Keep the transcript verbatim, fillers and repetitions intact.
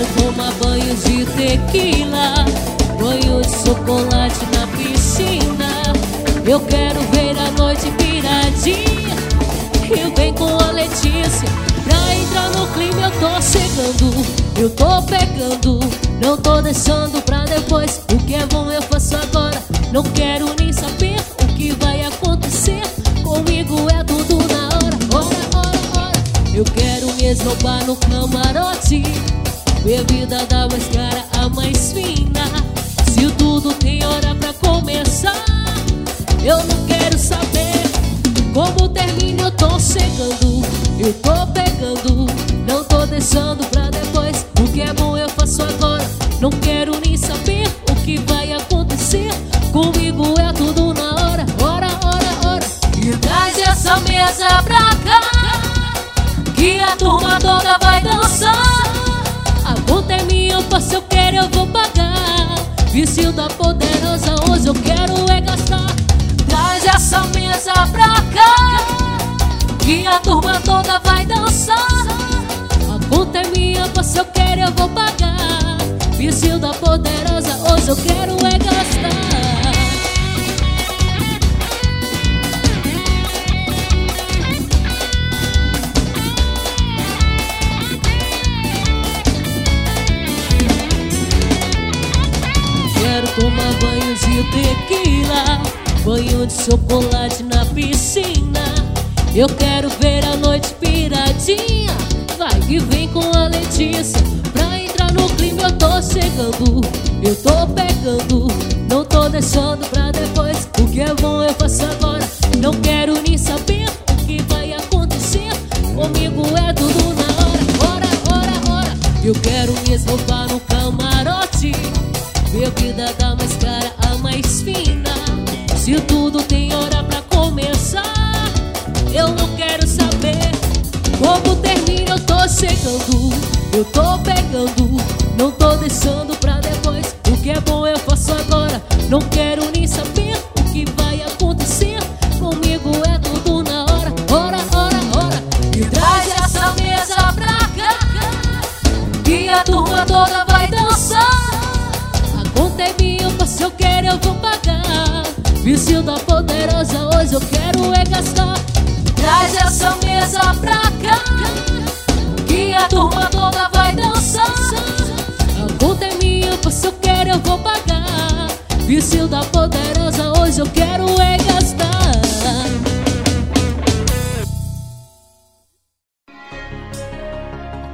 Quero tomar banho de tequila, banho de chocolate na piscina. Eu quero ver a noite viradinha e vem com a Letícia. Pra entrar no clima eu tô chegando, eu tô pegando, não tô deixando pra depois. O que é bom eu faço agora, não quero nem saber o que vai acontecer. Comigo é tudo na hora, hora, hora, hora. Eu quero me esnobar no camarote, bebida da mais cara a mais fina. Se tudo tem hora pra começar, eu não quero saber como termina. Eu tô chegando, eu tô pegando, não tô deixando pra depois. O que é bom eu faço agora, não quero nem saber o que vai acontecer. Comigo é tudo na hora, hora, hora, hora. E traz essa mesa pra cá, que a turma toda vai dançar. A conta é minha, eu faço, eu quero, eu vou pagar. Vício da poderosa, hoje eu quero é gastar. Traz essa mesa pra cá, que a turma toda vai dançar. A conta é minha, eu faço, eu quero, eu vou pagar. Vício da poderosa, hoje eu quero é gastar. Quero tomar banho de tequila, banho de chocolate na piscina. Eu quero ver a noite piradinha, vai que vem com a Letícia. Pra entrar no clima eu tô chegando, eu tô pegando, não tô deixando pra depois. O que é bom eu faço agora, não quero nem saber o que vai acontecer. Comigo é tudo na hora, hora, hora, hora. Eu quero me esnobar no camarote, bebida da mais cara a mais fina. Se tudo tem hora pra começar, eu não quero saber como termina. Eu tô chegando, eu tô pegando, não tô deixando pra depois. O que é bom eu faço agora, não quero nem saber o que vai acontecer. Comigo é tudo na hora, hora, hora, hora. E traz essa mesa pra cá, que a turma toda vai dançar. A conta é minha, eu faço, eu quero, eu vou pagar. Vício da poderosa, hoje eu quero é gastar. Traz essa mesa pra cá, que a turma toda vai dançar. A conta é minha, eu faço, eu quero, eu vou pagar. Vício da poderosa, hoje eu quero é gastar.